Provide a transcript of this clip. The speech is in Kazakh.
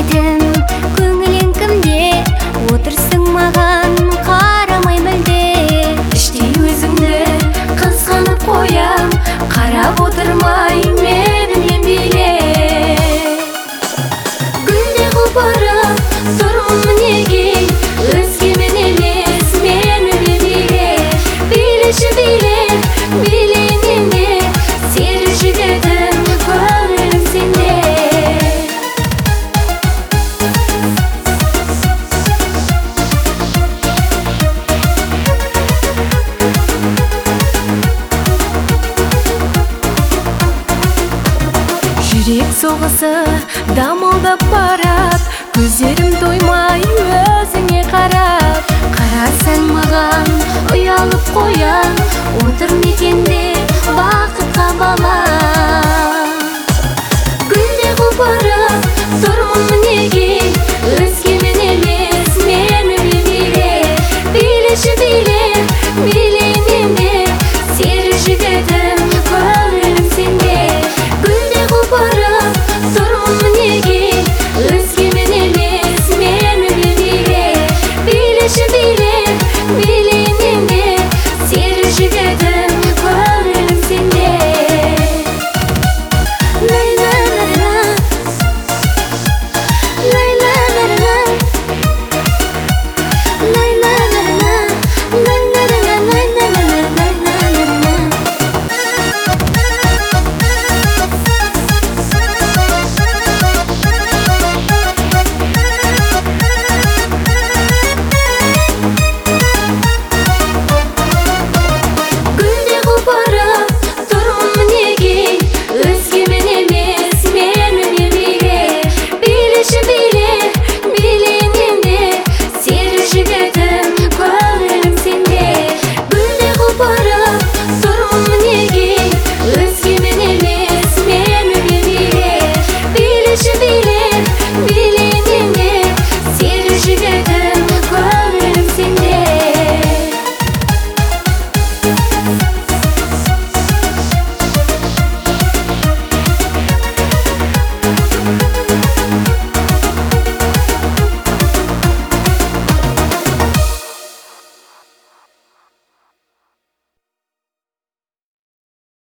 бәлкім көңілің кімде, отырсың маған қарамай мүлде. Іштей өзіңді қызғанып қоям, қарап отырмай менімен биле. Гүлде құлпырып тұрмын неге, өзгемен елес менімен биле. Билеші биле, билеймін де, сені жібердім көңілім сенде. Жүрек соғысы дамылдап барат, көздерім тоймай өзіңе қарап. Қарасаң маған ұялып қоям, отыр мекенде бақытқа бала. Гүлде құлпырып